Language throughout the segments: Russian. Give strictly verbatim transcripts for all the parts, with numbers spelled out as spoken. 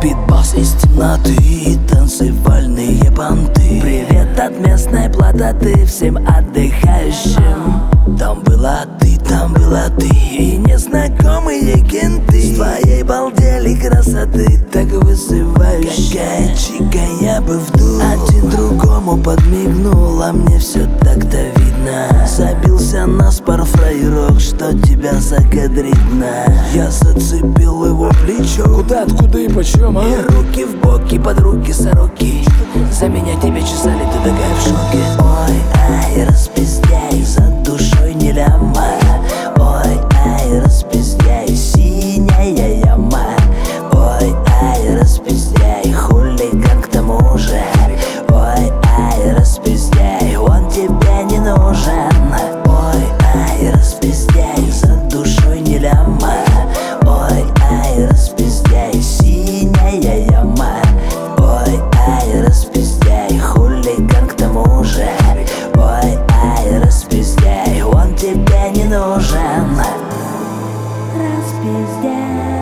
Битбокс из темноты и танцевальные понты. Привет от местной платоты всем отдыхающим. Там была ты, там была ты и незнакомые кенты. С твоей балдели красоты так вызывающей. Какая чика, я бы вдул. Один другому подмигнул, а мне все так-то видно. Забился на спор фраерок, что тебя закадрить-на. Я зацепил его плечо. Куда, откуда и почем, а? И руки в боки, под руки сороки. За меня тебя чесали, ты такая в шоке. Ой, ай, распиздяй, за душой не ляма. Ой, ай, распиздяй, синяя яма. Ой, ай, распиздяй, хулиган к тому же. Ой, ай, распиздяй, он тебе не нужен. Ой, ай, распиздяй, за душой не ляма. Ой, ай, распиздяй, синяя яма. Ой, ай, распиздяй, хулиган к тому же. Ой, ай, распиздяй, он тебе не нужен. Распиздяй,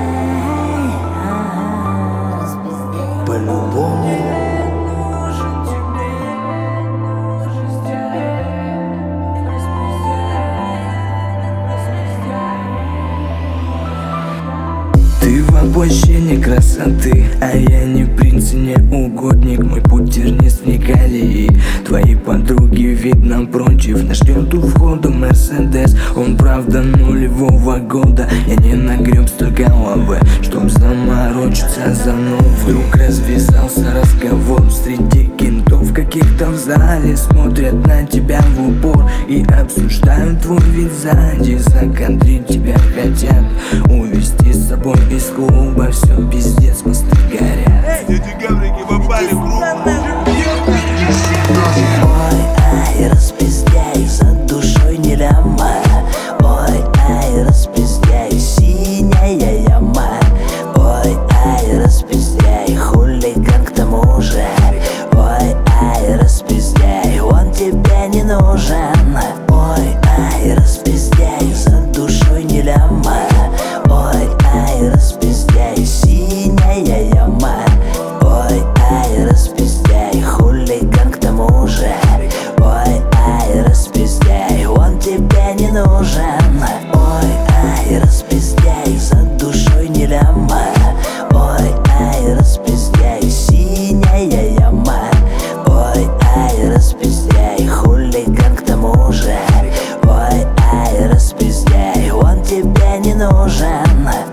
по-любому. Ты воплощение красоты, а я не принц и не угодник. Мой путь тернист в колеи. Твои подруги, видно, против. Нас ждет у входа Мерседес. Он правда нулевого года. Я не нагреб столько лавы, чтоб заморочиться за новый. Вдруг развязался разговор среди кентов. Каких-то в зале смотрят на тебя в упор и обсуждают твой вид сзади. Закадрить тебя хотят, увести с собой из клуба. Все пиздец, мосты горят. Эти гаврики попали в группу. Ой, ай, распиздяй, за душой не ляма. Ой, ай, распиздяй, синяя яма. Ой, ай, распиздяй, хулиган к тому же. Ой, ай, распиздяй, он тебе не нужен. Ой, ай, распиздяй, за душой не ляма. Ой, ай, распиздяй, синяя яма. Ой, ай, распиздяй, хулиган к тому же. Ой, ай, распиздяй, он тебе не нужен. Ой, ай, распиздяй, за душой не ляма. Ой, ай, распиздяй, синяя яма. Ой, ай, распиздяй, хулиган к тому же. Ой, ай, распиздяй, он тебе не нужен.